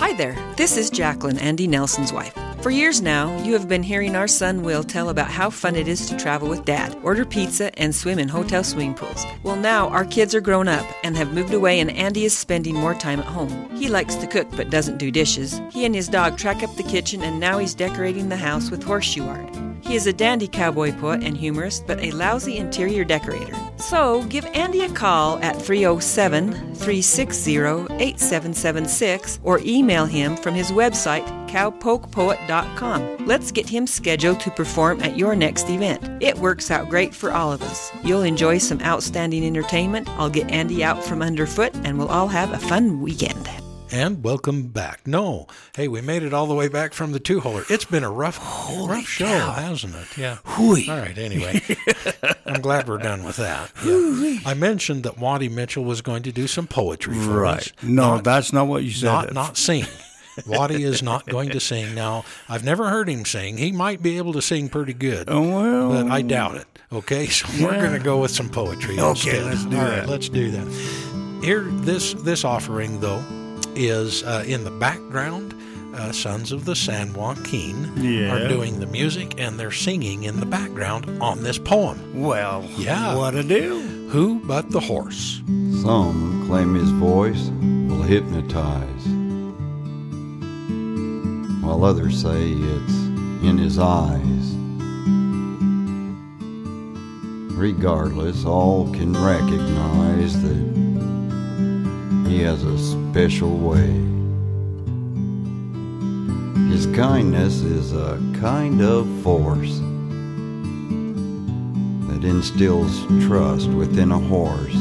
Hi there, this is Jacqueline, Andy Nelson's wife. For years now, you have been hearing our son Will tell about how fun it is to travel with Dad, order pizza, and swim in hotel swimming pools. Well, now our kids are grown up and have moved away, and Andy is spending more time at home. He likes to cook but doesn't do dishes. He and his dog track up the kitchen, and now he's decorating the house with horseshoe art. He is a dandy cowboy poet and humorist, but a lousy interior decorator. So give Andy a call at 307-360-8776 or email him from his website, cowpokepoet.com. Let's get him scheduled to perform at your next event. It works out great for all of us. You'll enjoy some outstanding entertainment. I'll get Andy out from underfoot, and we'll all have a fun weekend. And welcome back. No, hey, we made it all the way back from the two-holer. It's been a rough show, hasn't it? Yeah. Hooey. All right, anyway. I'm glad we're done with that. Yeah. I mentioned that Waddy Mitchell was going to do some poetry for us. Right. No, that's not what you said. Not sing. Waddy is not going to sing. Now, I've never heard him sing. He might be able to sing pretty good, but I doubt it. Okay, so we're going to go with some poetry instead. Let's do that. All right, let's do that. Here, this offering, though, is in the background. Sons of the San Joaquin are doing the music, and they're singing in the background on this poem. Well, what to do? Who but the horse? Some claim his voice will hypnotize, while others say it's in his eyes. Regardless, all can recognize that he has a special way. His kindness is a kind of force that instills trust within a horse.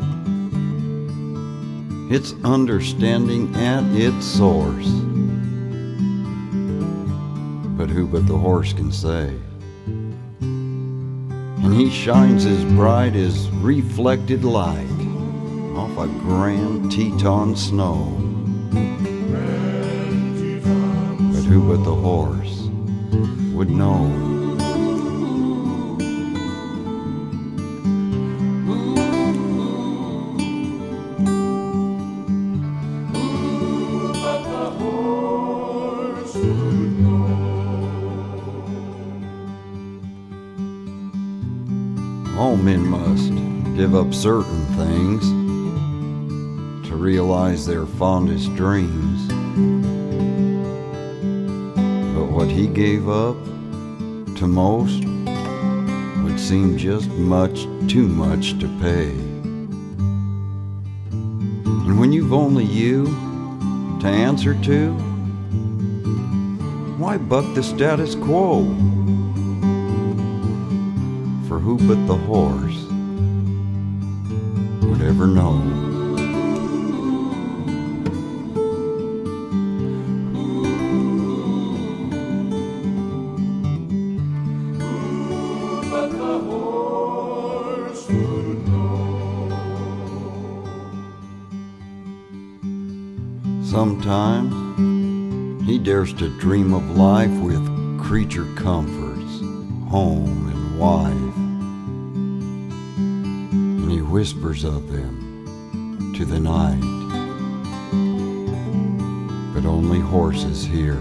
It's understanding at its source. But who but the horse can say? And he shines as bright as reflected light off a grand Teton snow. But who but the horse would know? All men must give up certain things to realize their fondest dreams. But what he gave up to most would seem just too much to pay. And when you've only you to answer to, why buck the status quo? For who but the horse would ever know? Sometimes he dares to dream of life with creature comforts, home and wife, and he whispers of them to the night. But only horses hear,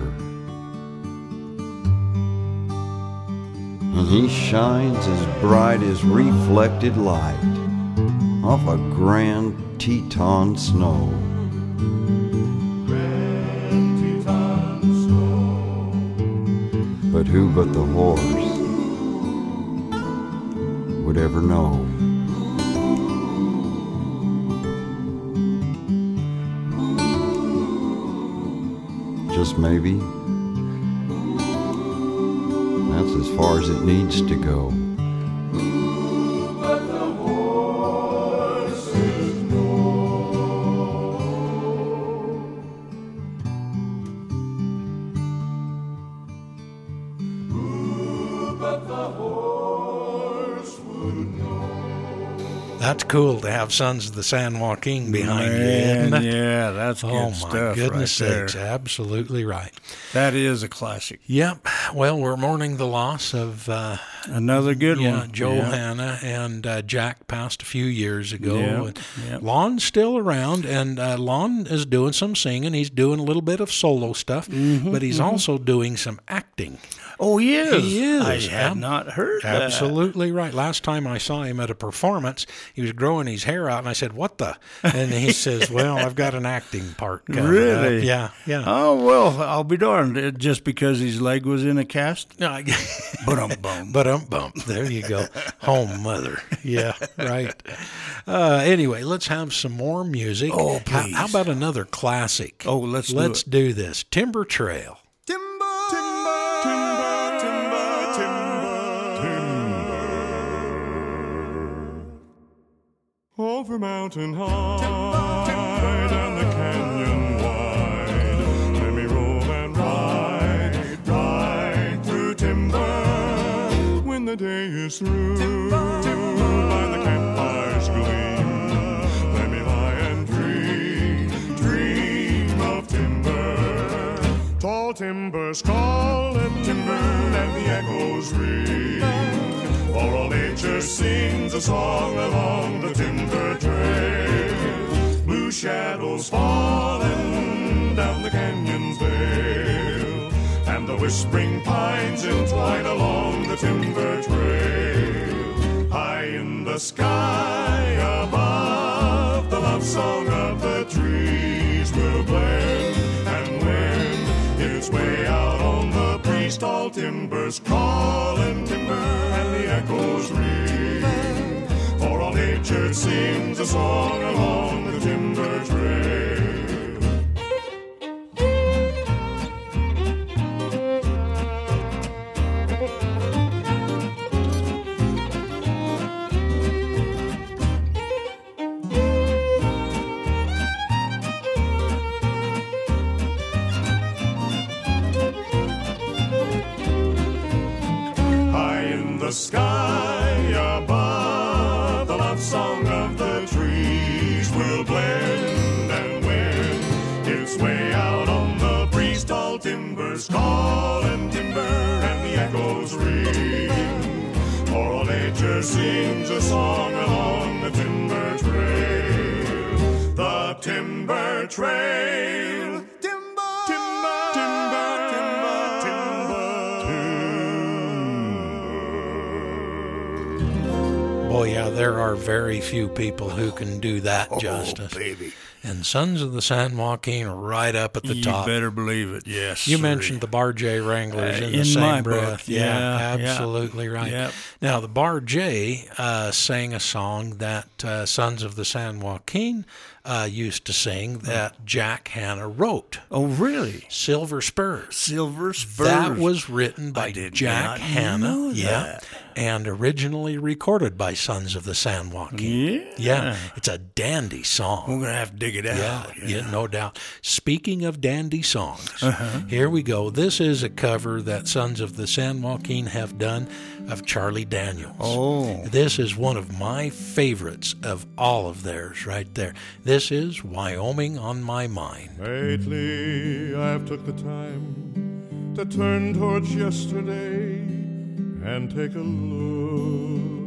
and he shines as bright as reflected light off a grand Teton snow. But who but the horse would ever know? Just maybe that's as far as it needs to go. That's cool to have Sons of the San Joaquin behind you, isn't it? Yeah, that's good stuff. Oh, my goodness right sakes, absolutely right. That is a classic. Yep. Well, we're mourning the loss of Another good one. Yeah, Joel Hanna, and Jack passed a few years ago. Lon still around, and Lon is doing some singing. He's doing a little bit of solo stuff, but he's also doing some acting. Oh, he is? He is. I had not heard that. Absolutely right. Last time I saw him at a performance, he was growing his hair out, and I said, "What the?" And he says, "Well, I've got an acting part coming Really? up." Yeah. Oh, well, I'll be darned. Just because his leg was in a cast? But-um-bum. But-um-bum. There you go. Home mother. Yeah, right. Anyway, let's have some more music. Oh, please. How about another classic? Oh, let's do this. Timber Trail. Over mountain high and the canyon wide, let me roll and ride through timber. When the day is through, by the campfire's gleam, let me lie and dream of timber. Tall timbers call and timber, and the echoes ring. For all nature sings a song along the timber trail. Blue shadows falling down the canyon's vale, and the whispering pines entwine along the timber trail. High in the sky above, the love song of the trees will blend, and when it's way out on the breeze, tall timbers call and timber, and the echoes ring. For all nature sings a song along the timber trail. The sky above, the love song of the trees will blend, and when it's way out on the breeze, tall timbers call and timber, and the echoes ring. For all nature sings a song along the timber trail. The timber trail. Timber, timber, timber, timber, timber. Boy, yeah, there are very few people who can do that justice. Baby. And Sons of the San Joaquin are right up at the top. You better believe it, yes. You mentioned the Bar J Wranglers in the same breath. Yeah, absolutely right. Yep. Now, the Bar J sang a song that Sons of the San Joaquin used to sing that Jack Hanna wrote. Oh, really? Silver Spurs. Silver Spurs. That was written by Jack Hanna. Yeah. And originally recorded by Sons of the San Joaquin. Yeah. It's a dandy song. We're going to have to dig it out. Yeah, no doubt. Speaking of dandy songs, here we go. This is a cover that Sons of the San Joaquin have done of Charlie Daniels. Oh. This is one of my favorites of all of theirs right there. This is Wyoming on My Mind. Lately, I've took the time to turn towards yesterday and take a look.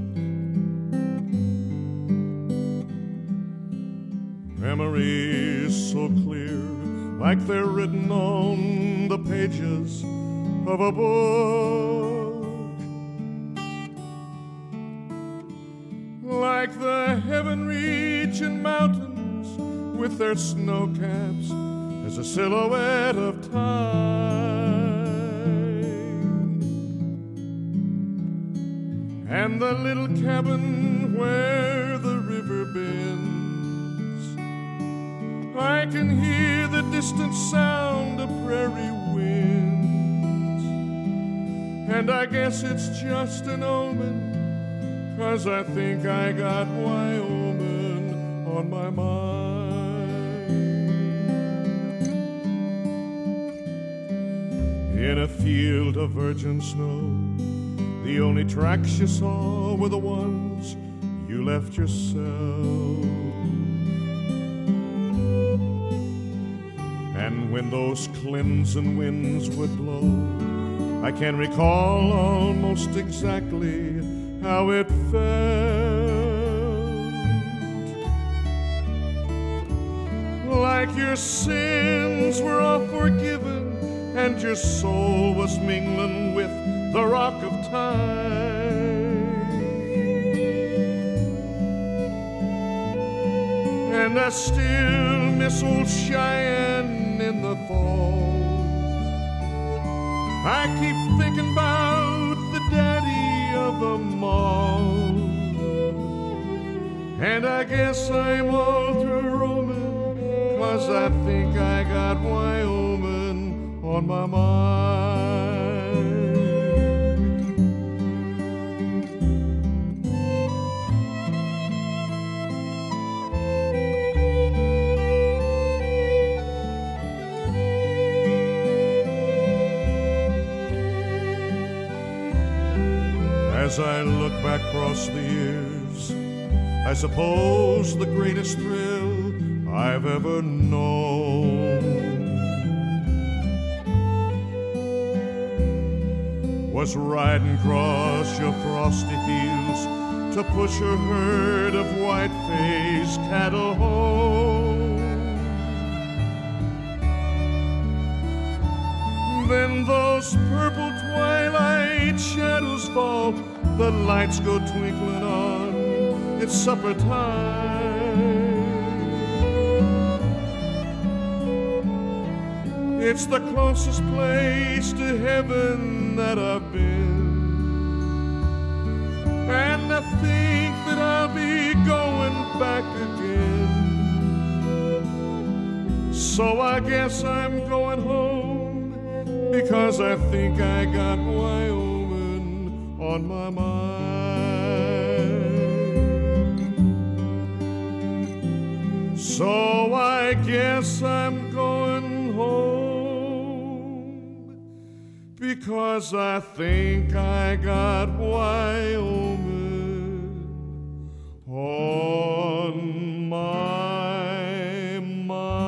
Memories so clear, like they're written on the pages of a book. Like the heaven-reaching mountains with their snow caps as a silhouette of time. And the little cabin where the river bends, I can hear the distant sound of prairie winds. And I guess it's just an omen, 'cause I think I got Wyoming on my mind. In a field of virgin snow, the only tracks you saw were the ones you left yourself. And when those crimson winds would blow, I can recall almost exactly how it felt. Like your sins were all forgiven and your soul was mingling with the rock of time. And I still miss old Cheyenne in the fall. I keep thinking about the daddy of them all. And I guess I'm all through roaming, 'cause I think I got Wyoming on my mind. As I look back across the years, I suppose the greatest thrill I've ever known was riding across your frosty fields to push a herd of white-faced cattle home. Then those purple twilight shadows fall, the lights go twinkling on, it's supper time. It's the closest place to heaven that I've been, and I think that I'll be going back again. So I guess I'm going home, because I think I got Wyoming on my mind. So I guess I'm going home, because I think I got Wyoming on my mind.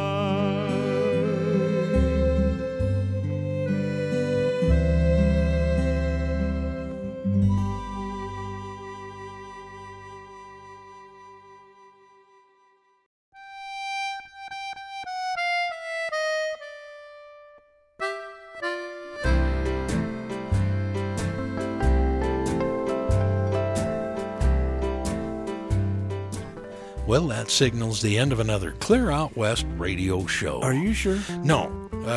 Well, that signals the end of another Clear Out West radio show. Are you sure? No.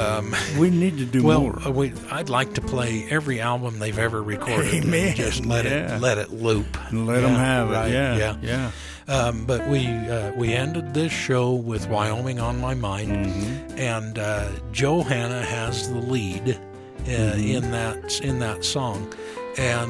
We need to do more. I'd like to play every album they've ever recorded. Amen. Just let it loop. Let them have right, it. Yeah. But we ended this show with Wyoming on My Mind, and Joe Hanna has the lead in that song. And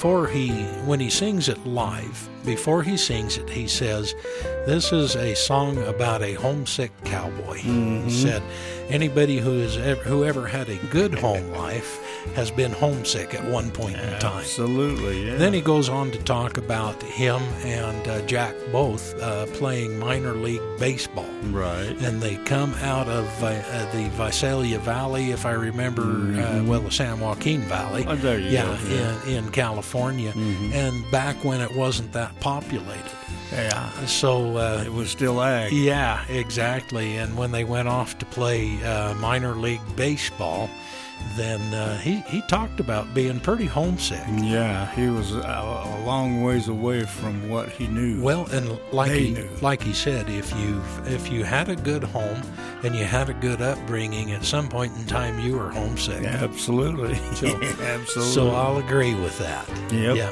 when he sings it live, before he sings it, he says, "This is a song about a homesick cowboy." He said, "Anybody who ever had a good home life has been homesick at one point in time." Absolutely, yeah. Then he goes on to talk about him and Jack both playing minor league baseball. Right. And they come out of the Visalia Valley, if I remember, the San Joaquin Valley. Oh, there you go. In California, and back when it wasn't that populated. Yeah. So it was still ag. Yeah, exactly. And when they went off to play minor league baseball, then he talked about being pretty homesick. Yeah, he was a long ways away from what he knew. Well, and like he said, if you had a good home and you had a good upbringing, at some point in time you were homesick. Yeah, absolutely. So, absolutely. So I'll agree with that. Yep. Yeah.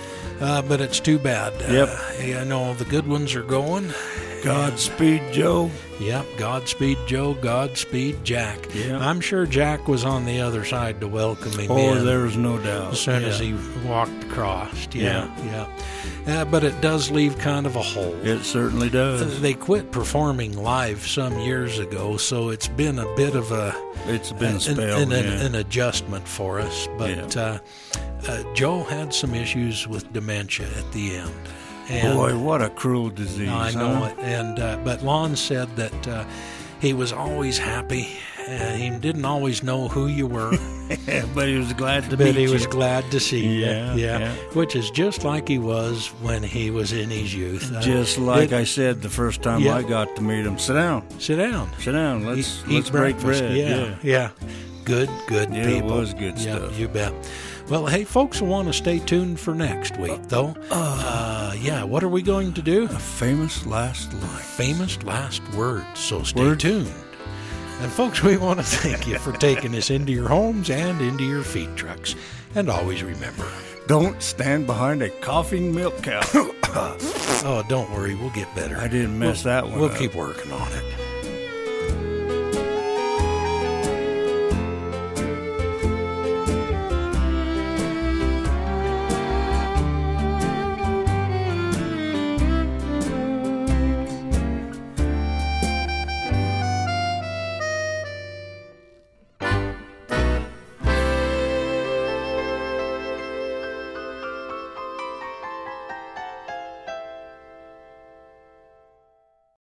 But it's too bad. I know the good ones are going. Godspeed, Joe. Yep, Godspeed, Joe. Godspeed, Jack. Yeah. I'm sure Jack was on the other side to welcome him in. Oh, there's no doubt. As soon as he walked across. Yeah. But it does leave kind of a hole. It certainly does. They quit performing live some years ago, so it's been a bit of a... It's been a spell, an adjustment for us. But Joe had some issues with dementia at the end. And boy, what a cruel disease. I know it. And but Lon said that he was always happy. He didn't always know who you were. But he was glad to But meet he you. was glad to see you. Yeah. Which is just like he was when he was in his youth. Just like I said the first time Yeah. I got to meet him. Sit down. Sit down. Sit down. Let's Eat break breakfast. bread. Yeah. Good Yeah, people. it was good Yeah, stuff. you bet. Well, hey, folks will want to stay tuned for next week, though. What are we going to do? A famous last line. Famous last words, so stay tuned. And folks, we want to thank you for taking us into your homes and into your feed trucks. And always remember, Don't stand behind a coughing milk cow. oh, don't worry, we'll get better. I didn't mess that one We'll up. keep working on it.